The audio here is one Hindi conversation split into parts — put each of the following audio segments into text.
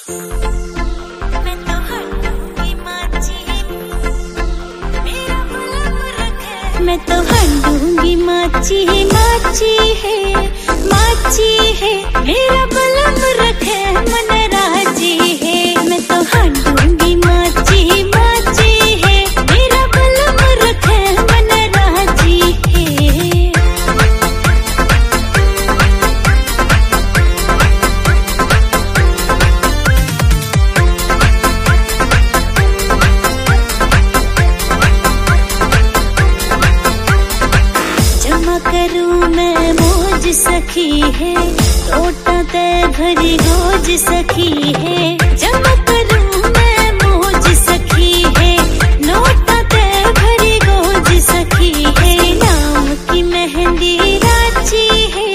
मैं तो हंडूंगी माची माची है मेरा बलम रखे मन राजी है। मैं तो हंडूंगी माची है मेरा बलम रखे मन राजी है। करूं मैं मौज सखी है टोटा ते भरी गोज सखी है। जमा करूं मैं मौज सखी है नोटा ते भरी गोज सखी है। नाम की मेहंदी राची है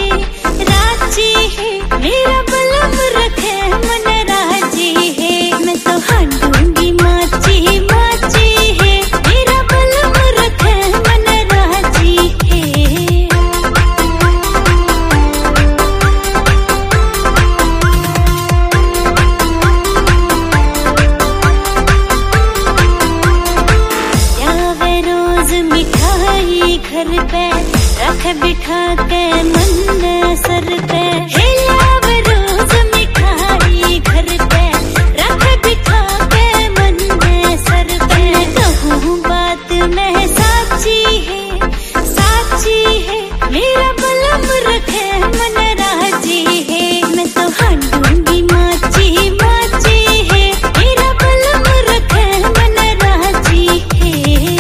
मेरा बलम रखे मन राजी है। मैं तो हंडूंगी माची है मेरा बलम रखे मन राजी है। घर पे रख बिठा के मन सर पे हिलावे रोज मिठाई। घर पे रख बिठा के मन सर पे। कहूँ बात में साची है मेरा बलम रखे मन राजी है। मैं तो हंडूंगी माची है मेरा बलम रखे मन राजी है।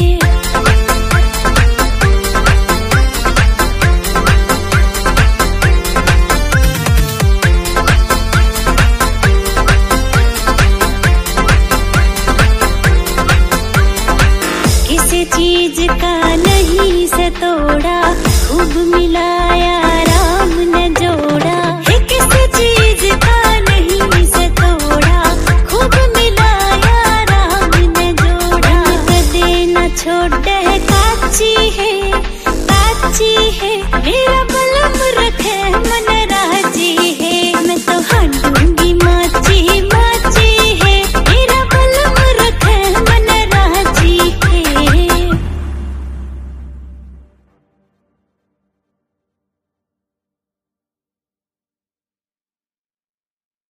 चीज का नहीं से तोड़ा खूब मिलाया राम ने जोड़ा है। किसी चीज का नहीं से तोड़ा खूब मिलाया राम ने जोड़ा। कदे न छोड़े काची है मेरा